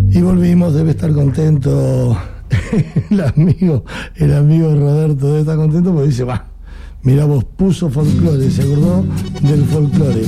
Y volvimos, debe estar contento el amigo Roberto debe estar contento porque dice, mira vos, puso folclore, se acordó del folclore.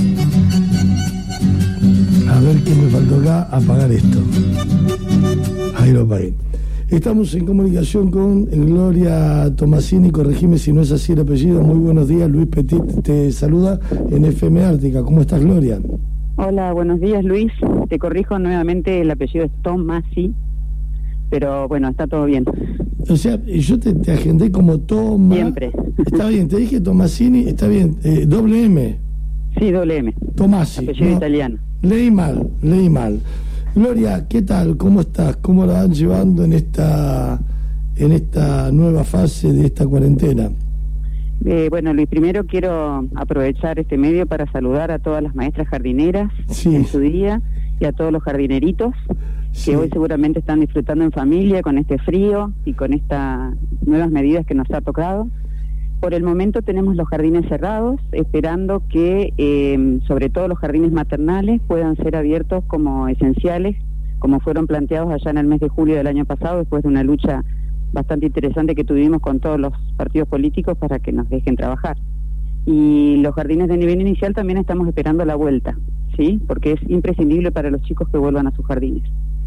A ver qué me faltó acá, apagar esto. Ahí lo apagué. Estamos en comunicación con Gloria Tomasini, corregime si no es así el apellido. Muy buenos días, Luis Petit te saluda en FM Ártica. ¿Cómo estás, Gloria? Hola, buenos días, Luis. Te corrijo nuevamente, el apellido es Tomasi, pero bueno, está todo bien. O sea, yo te agendé como Toma. Siempre. Está bien, te dije Tomasini, está bien. Doble M. Sí, doble M. Tomasi. Apellido italiano. Leí mal. Gloria, ¿qué tal? ¿Cómo estás? ¿Cómo la van llevando en esta nueva fase de esta cuarentena? Bueno, Luis, primero quiero aprovechar este medio para saludar a todas las maestras jardineras en su día y a todos los jardineritos que hoy seguramente están disfrutando en familia con este frío y con estas nuevas medidas que nos ha tocado. Por el momento tenemos los jardines cerrados, esperando que sobre todo los jardines maternales puedan ser abiertos como esenciales, como fueron planteados allá en el mes de julio del año pasado, después de una lucha bastante interesante que tuvimos con todos los partidos políticos para que nos dejen trabajar. Y los jardines de nivel inicial también estamos esperando la vuelta, ¿sí? Porque es imprescindible para los chicos que vuelvan a sus jardines.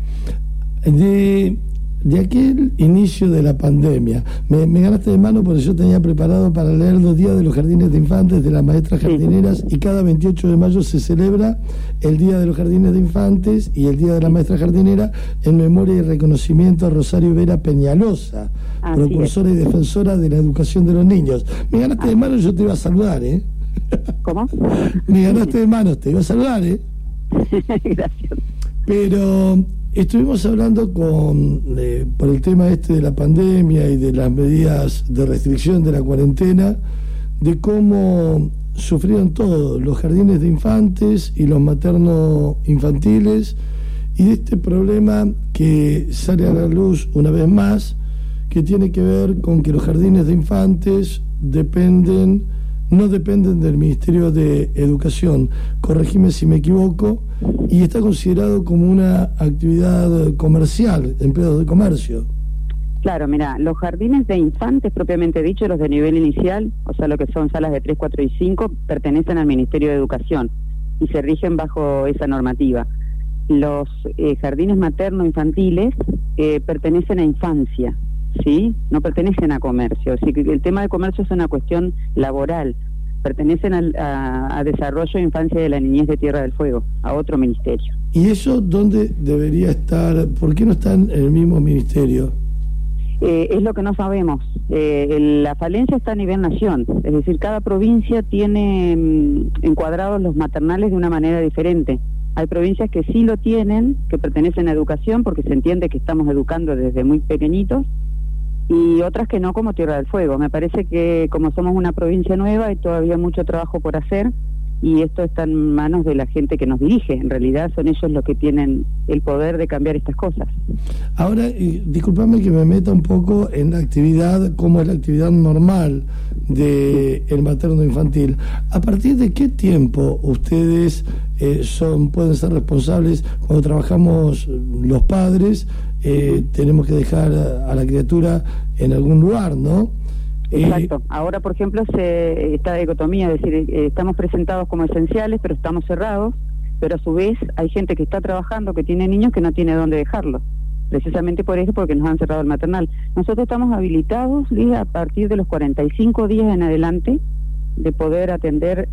De aquel inicio de la pandemia, me ganaste de mano porque yo tenía preparado para leer los días de los jardines de infantes de las maestras jardineras, y cada 28 de mayo se celebra el Día de los Jardines de Infantes y el Día de la Maestra Jardinera en memoria y reconocimiento a Rosario Vera Peñalosa, precursora y defensora de la educación de los niños. Me ganaste de mano, yo te iba a saludar, ¿eh? ¿Cómo? Me ganaste de mano, te iba a saludar, ¿eh? Gracias. Pero estuvimos hablando por el tema de la pandemia y de las medidas de restricción de la cuarentena, de cómo sufrieron todos los jardines de infantes y los materno-infantiles, y de este problema que sale a la luz una vez más, que tiene que ver con que los jardines de infantes no dependen del Ministerio de Educación, corregime si me equivoco, y está considerado como una actividad comercial, empleados de comercio. Claro, mira, los jardines de infantes propiamente dicho, los de nivel inicial, o sea, lo que son salas de 3, 4 y 5, pertenecen al Ministerio de Educación y se rigen bajo esa normativa. Los jardines materno-infantiles pertenecen a infancia, ¿sí? No pertenecen a comercio. Así que el tema de comercio es una cuestión laboral. Pertenecen a Desarrollo de Infancia de la Niñez de Tierra del Fuego, a otro ministerio. ¿Y eso dónde debería estar? ¿Por qué no están en el mismo ministerio? Es lo que no sabemos. La falencia está a nivel nación, es decir, cada provincia tiene encuadrados los maternales de una manera diferente. Hay provincias que sí lo tienen, que pertenecen a educación, porque se entiende que estamos educando desde muy pequeñitos, y otras que no, como Tierra del Fuego. Me parece que como somos una provincia nueva hay todavía mucho trabajo por hacer, y esto está en manos de la gente que nos dirige. En realidad son ellos los que tienen el poder de cambiar estas cosas. Ahora, discúlpame que me meta un poco en la actividad, como es la actividad normal del materno infantil. ¿A partir de qué tiempo ustedes pueden ser responsables cuando trabajamos los padres? Tenemos que dejar a la criatura en algún lugar, ¿no? Exacto. Ahora, por ejemplo, está dicotomía, es decir, estamos presentados como esenciales, pero estamos cerrados, pero a su vez hay gente que está trabajando, que tiene niños que no tiene dónde dejarlos, precisamente por eso, porque nos han cerrado el maternal. Nosotros estamos habilitados, Liz, a partir de los 45 días en adelante, de poder atender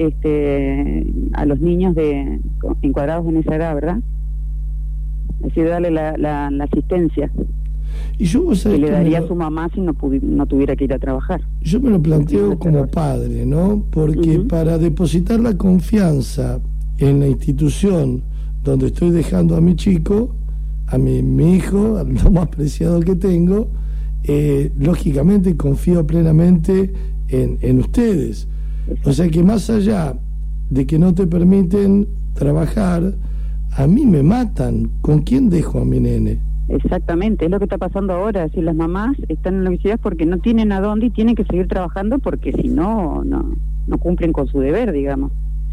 a los niños encuadrados en esa edad, ¿verdad? Es decir, darle la asistencia y yo, que le daría a su mamá si no tuviera que ir a trabajar. Yo me lo planteo como padre, ¿no? Porque para depositar la confianza en la institución donde estoy dejando a mi chico, a mi hijo, a lo más preciado que tengo, lógicamente confío plenamente en ustedes. O sea que más allá de que no te permiten trabajar, a mí me matan. ¿Con quién dejo a mi nene? Exactamente, es lo que está pasando ahora. Es decir, las mamás están en la universidad porque no tienen a dónde y tienen que seguir trabajando porque si no cumplen con su deber, digamos.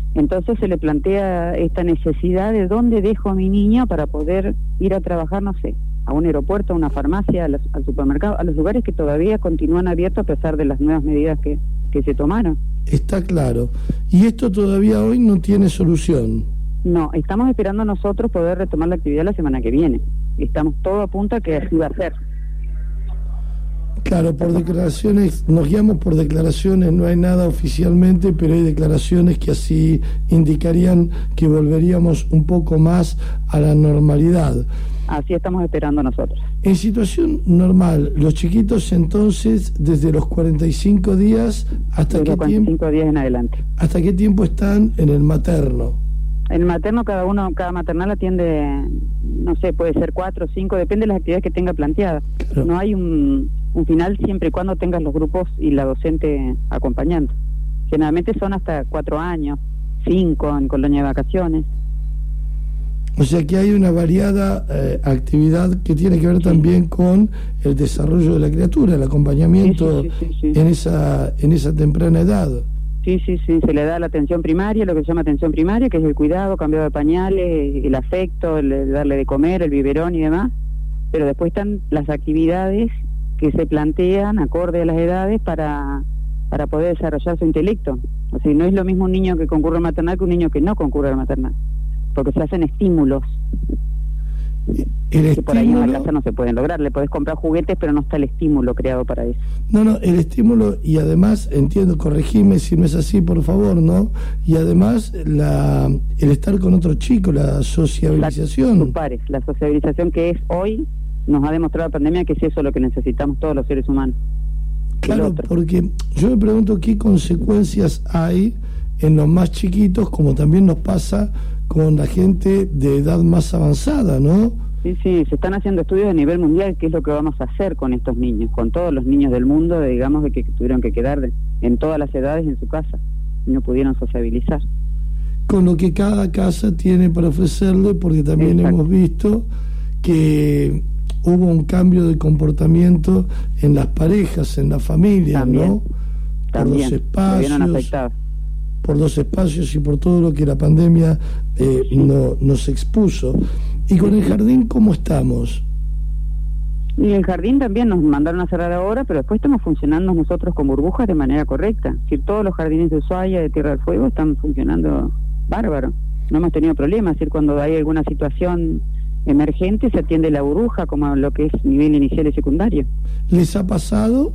Entonces se le plantea esta necesidad de dónde dejo a mi niño para poder ir a trabajar, no sé, a un aeropuerto, a una farmacia, al supermercado, a los lugares que todavía continúan abiertos a pesar de las nuevas medidas que se tomaron. Está claro. ¿Y esto todavía hoy no tiene solución? No, estamos esperando nosotros poder retomar la actividad la semana que viene. Estamos todo a punto a que así va a ser. Claro, por declaraciones, nos guiamos por declaraciones, no hay nada oficialmente, pero hay declaraciones que así indicarían que volveríamos un poco más a la normalidad. Así estamos esperando nosotros. En situación normal, los chiquitos entonces, desde los 45 días hasta qué tiempo, días en adelante. ¿Hasta qué tiempo están en el materno? En el materno cada maternal atiende, no sé, puede ser 4 o 5, depende de las actividades que tenga planteadas. Claro. No hay un final siempre y cuando tengas los grupos y la docente acompañando. Generalmente son hasta 4 años, 5 en colonia de vacaciones. O sea que hay una variada actividad que tiene que ver también con el desarrollo de la criatura, el acompañamiento en esa temprana edad. Sí, se le da la atención primaria, lo que se llama atención primaria, que es el cuidado, cambio de pañales, el afecto, el darle de comer, el biberón y demás, pero después están las actividades que se plantean acorde a las edades para poder desarrollar su intelecto. O sea, no es lo mismo un niño que concurre al maternal que un niño que no concurre al maternal, porque se hacen estímulos que por ahí en la casa no se pueden lograr. Le podés comprar juguetes, pero no está el estímulo creado para eso. No, el estímulo, y además, entiendo, corregime si no es así, por favor, ¿no? Y además, el estar con otro chico, la sociabilización. Sus pares, la sociabilización que es hoy, nos ha demostrado la pandemia que es eso lo que necesitamos todos los seres humanos. Claro, porque yo me pregunto qué consecuencias hay en los más chiquitos, como también nos pasa con la gente de edad más avanzada, ¿no? Sí, se están haciendo estudios a nivel mundial, qué es lo que vamos a hacer con estos niños, con todos los niños del mundo, digamos, de que tuvieron que quedar en todas las edades en su casa y no pudieron sociabilizar. Con lo que cada casa tiene para ofrecerle, porque también hemos visto que hubo un cambio de comportamiento en las parejas, en las familias, ¿no? Por los espacios, por los espacios y por todo lo que la pandemia nos expuso. ¿Y con el jardín cómo estamos? Y el jardín también nos mandaron a cerrar ahora, pero después estamos funcionando nosotros con burbujas de manera correcta. Es decir, todos los jardines de Ushuaia, de Tierra del Fuego, están funcionando bárbaro. No hemos tenido problemas. Es decir, cuando hay alguna situación emergente, se atiende la burbuja, como lo que es nivel inicial y secundario. ¿Les ha pasado?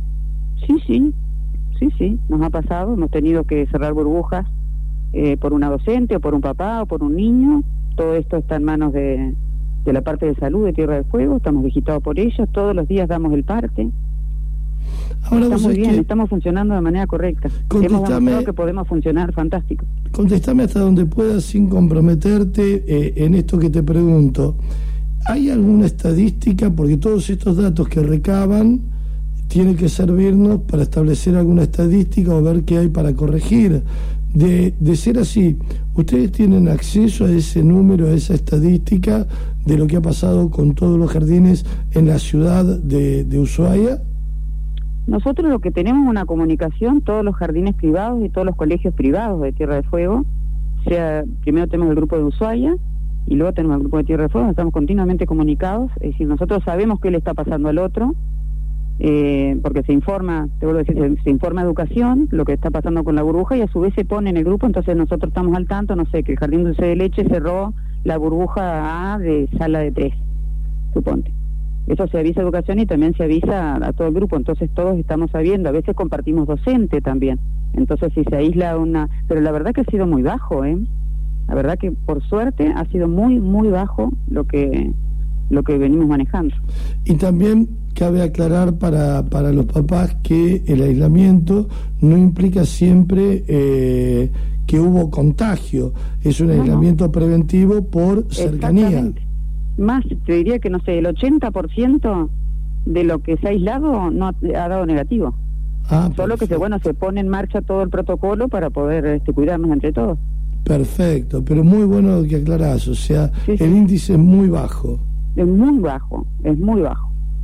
Sí, nos ha pasado. Hemos tenido que cerrar burbujas por una docente, o por un papá, o por un niño. Todo esto está en manos de la parte de salud de Tierra del Fuego, estamos visitados por ellos, todos los días damos el parte. Ahora está muy bien, estamos funcionando de manera correcta. Hemos demostrado que podemos funcionar fantástico. Contestame hasta donde puedas sin comprometerte en esto que te pregunto. ¿Hay alguna estadística? Porque todos estos datos que recaban tienen que servirnos para establecer alguna estadística o ver qué hay para corregir. De ser así, ¿ustedes tienen acceso a ese número, a esa estadística de lo que ha pasado con todos los jardines en la ciudad de Ushuaia? Nosotros lo que tenemos es una comunicación, todos los jardines privados y todos los colegios privados de Tierra del Fuego, primero tenemos el grupo de Ushuaia y luego tenemos el grupo de Tierra del Fuego, estamos continuamente comunicados, es decir, nosotros sabemos qué le está pasando al otro, porque se informa, te vuelvo a decir, se informa educación, lo que está pasando con la burbuja, y a su vez se pone en el grupo, entonces nosotros estamos al tanto, no sé, que el Jardín Dulce de Leche cerró la burbuja A de sala de 3, suponte. Eso se avisa a educación y también se avisa a todo el grupo, entonces todos estamos sabiendo, a veces compartimos docente también, entonces si se aísla pero la verdad que ha sido muy bajo, la verdad que por suerte ha sido muy, muy bajo lo que venimos manejando. Y también cabe aclarar para los papás que el aislamiento no implica siempre que hubo contagio, es un aislamiento preventivo por cercanía. Más, te diría que, no sé, el 80% de lo que se ha aislado no ha dado negativo. Solo que se pone en marcha todo el protocolo para poder cuidarnos entre todos. Perfecto, pero muy bueno lo que aclarás, o sea, el índice es muy bajo. Es muy bajo, es muy bajo.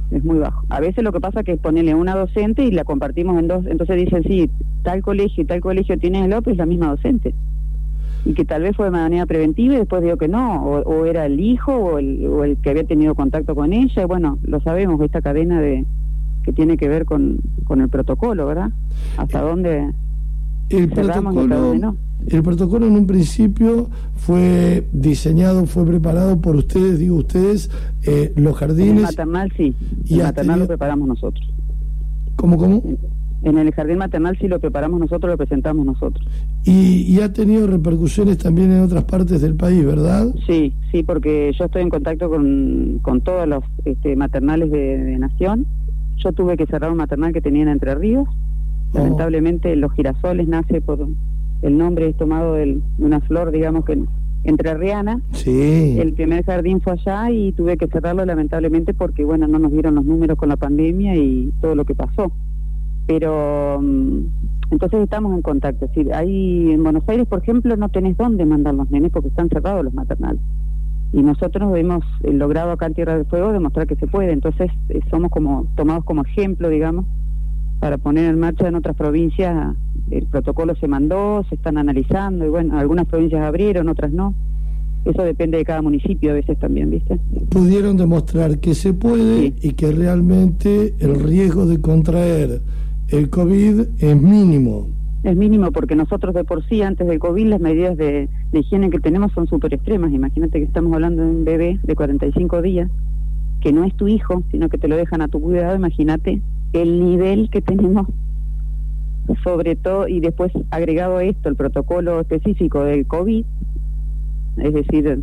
es muy bajo. A veces lo que pasa es que es ponerle una docente y la compartimos en dos, entonces dicen, sí, tal colegio y tal colegio tiene el OPE, es la misma docente. Y que tal vez fue de manera preventiva y después digo que no, o era el hijo o el que había tenido contacto con ella, y bueno, lo sabemos, esta cadena que tiene que ver con el protocolo, ¿verdad? Hasta dónde cerramos y hasta dónde no. El protocolo en un principio fue diseñado, fue preparado por ustedes, digo ustedes, los jardines. En el maternal sí, y el maternal lo preparamos nosotros. ¿Cómo? En el jardín maternal sí lo preparamos nosotros, lo presentamos nosotros. Y ha tenido repercusiones también en otras partes del país, ¿verdad? Sí, porque yo estoy en contacto con todos los maternales de Nación. Yo tuve que cerrar un maternal que tenía en Entre Ríos. Lamentablemente Los Girasoles nace por... El nombre es tomado de una flor, digamos, que entrerriana. Sí. El primer jardín fue allá y tuve que cerrarlo lamentablemente porque, bueno, no nos dieron los números con la pandemia y todo lo que pasó. Pero entonces estamos en contacto. Es decir, ahí en Buenos Aires, por ejemplo, no tenés dónde mandar los nenes porque están cerrados los maternales. Y nosotros hemos logrado acá en Tierra del Fuego demostrar que se puede. Entonces somos como tomados como ejemplo, digamos, para poner en marcha en otras provincias. El protocolo se mandó, se están analizando, y bueno, algunas provincias abrieron, otras no. Eso depende de cada municipio a veces también, ¿viste? Pudieron demostrar que se puede, sí, y que realmente el riesgo de contraer el COVID es mínimo. Es mínimo porque nosotros de por sí, antes del COVID, las medidas de higiene que tenemos son súper extremas. Imagínate que estamos hablando de un bebé de 45 días, que no es tu hijo, sino que te lo dejan a tu cuidado. Imagínate el nivel que tenemos, sobre todo, y después agregado a esto el protocolo específico del COVID, es decir,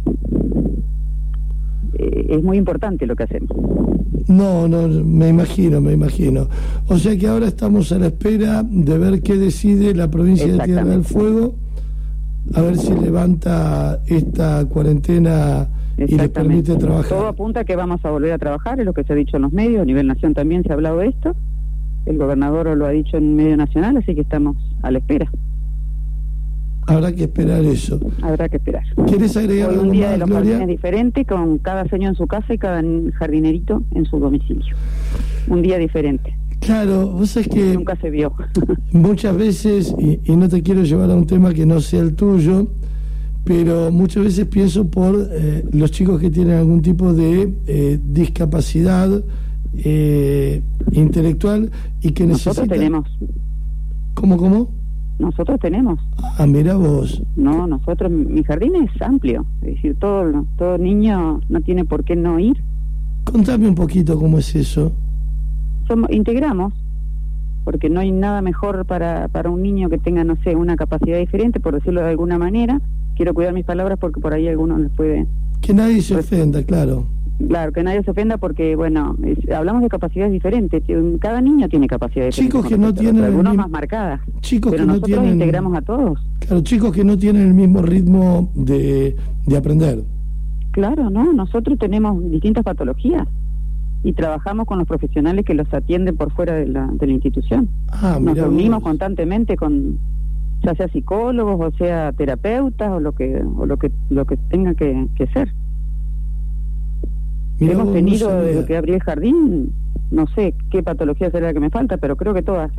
es muy importante lo que hacemos. No, me imagino. O sea que ahora estamos a la espera de ver qué decide la provincia de Tierra del Fuego, a ver si levanta esta cuarentena y les permite trabajar. Todo apunta a que vamos a volver a trabajar, es lo que se ha dicho en los medios, a nivel nación también se ha hablado de esto, el gobernador lo ha dicho en medio nacional, así que estamos a la espera. Habrá que esperar eso. Habrá que esperar. ¿Quieres agregar algo más, Gloria? Un día de los jardines diferente, con cada señor en su casa y cada jardinerito en su domicilio. Un día diferente. Claro, vos sabés que... Nunca se vio. Muchas veces, y no te quiero llevar a un tema que no sea el tuyo, pero muchas veces pienso por los chicos que tienen algún tipo de discapacidad intelectual y que necesitan... Nosotros tenemos. ¿Cómo? Nosotros tenemos. Ah, mira vos. No, nosotros, mi jardín es amplio, es decir, todo niño no tiene por qué no ir. Contame un poquito cómo es eso. Integramos, porque no hay nada mejor para un niño que tenga, no sé, una capacidad diferente, por decirlo de alguna manera. Quiero cuidar mis palabras porque por ahí algunos les puede... Que nadie se ofenda, claro. Claro, que nadie se ofenda porque, bueno, hablamos de capacidades diferentes. Cada niño tiene capacidades chicos diferentes. Que no tienen... Algunos más marcadas. Chicos pero que nosotros no tienen... integramos a todos. Claro, chicos que no tienen el mismo ritmo de aprender. Claro, ¿no? Nosotros tenemos distintas patologías y trabajamos con los profesionales que los atienden por fuera de la institución. Nos reunimos constantemente con, ya sea psicólogos o sea terapeutas o lo que tenga que ser. Mirá, hemos tenido no desde que abrí el jardín, no sé qué patología será la que me falta, pero creo que todas.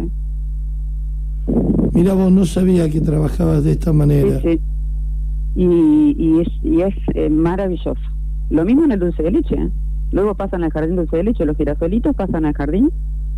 Mira, vos, no sabía que trabajabas de esta manera. Sí. Y es maravilloso. Lo mismo en el dulce de leche. Luego pasan al jardín dulce de leche, los girasolitos pasan al jardín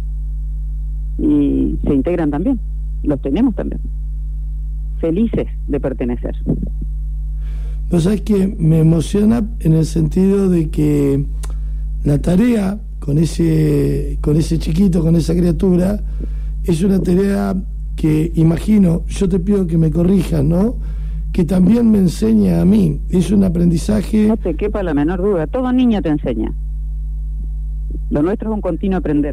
y se integran también. Los tenemos también. Felices de pertenecer. Vos sabés que me emociona en el sentido de que la tarea con ese chiquito, con esa criatura, es una tarea que imagino, yo te pido que me corrijas, ¿no?, que también me enseña a mí. Es un aprendizaje... No te quepa la menor duda, todo niño te enseña. Lo nuestro es un continuo aprender.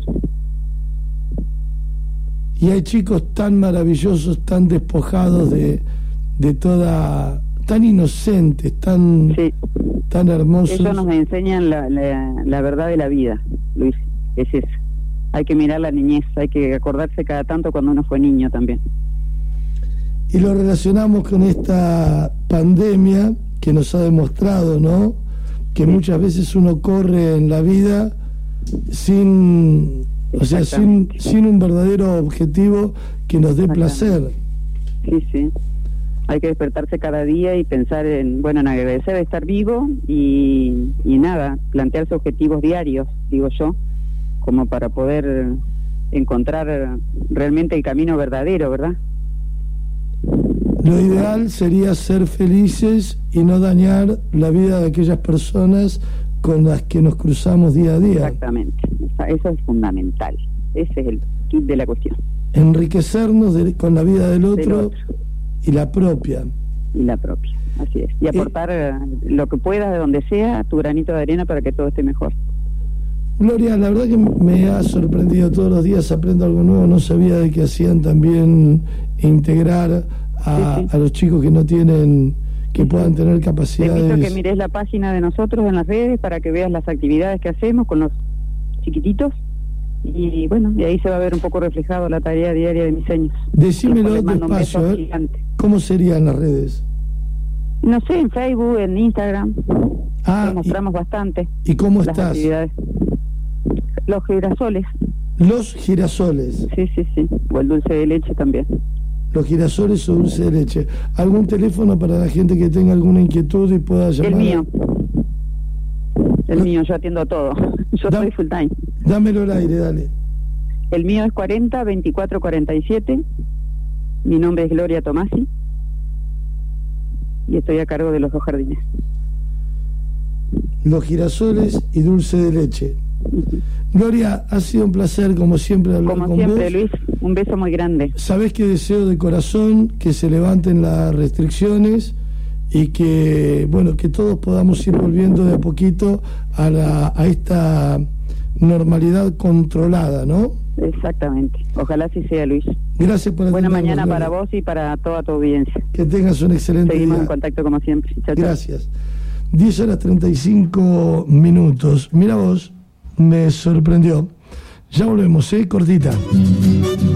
Y hay chicos tan maravillosos, tan despojados de toda... tan inocentes, tan hermosos. Ellos nos enseñan la verdad de la vida, Luis, es eso. Hay que mirar la niñez, hay que acordarse cada tanto cuando uno fue niño también. Y lo relacionamos con esta pandemia que nos ha demostrado, ¿no?, que muchas veces uno corre en la vida sin un verdadero objetivo que nos dé placer. Sí. Hay que despertarse cada día y pensar en agradecer de estar vivo y nada, plantearse objetivos diarios, digo yo, como para poder encontrar realmente el camino verdadero, ¿verdad? Lo ideal sería ser felices y no dañar la vida de aquellas personas con las que nos cruzamos día a día. Exactamente, eso es fundamental, ese es el kit de la cuestión. Enriquecernos con la vida del otro. Y la propia, así es. Y aportar lo que puedas de donde sea, tu granito de arena para que todo esté mejor. Gloria, la verdad que me ha sorprendido, todos los días aprendo algo nuevo. No sabía de que hacían también integrar a los chicos que no tienen, que puedan tener capacidades. Te invito a que mires la página de nosotros en las redes para que veas las actividades que hacemos con los chiquititos. Y ahí se va a ver un poco reflejado la tarea diaria de mis años. Decímelo despacio, ¿cómo serían las redes? No sé, en Facebook, en Instagram. Lo mostramos bastante. ¿Y cómo las estás? Actividades. Los girasoles. Los girasoles. Sí. O el dulce de leche también. Los girasoles o dulce de leche. ¿Algún teléfono para la gente que tenga alguna inquietud y pueda llamar? El mío, yo atiendo todo. Yo soy full time. Dámelo al aire, dale. El mío es 40 24 47. Mi nombre es Gloria Tomasi. Y estoy a cargo de los 2 jardines. Los girasoles y dulce de leche. Gloria, ha sido un placer, como siempre, hablar con vos. Como siempre, Luis, un beso muy grande. Sabés que deseo de corazón que se levanten las restricciones y que todos podamos ir volviendo de a poquito a esta normalidad controlada, ¿no? Exactamente, ojalá así sea, Luis. Gracias por buena mañana para vos y para toda tu audiencia. Que tengas un excelente día. Seguimos en contacto como siempre. Chao, gracias. 10:35. Mira vos, me sorprendió. Ya volvemos, cortita.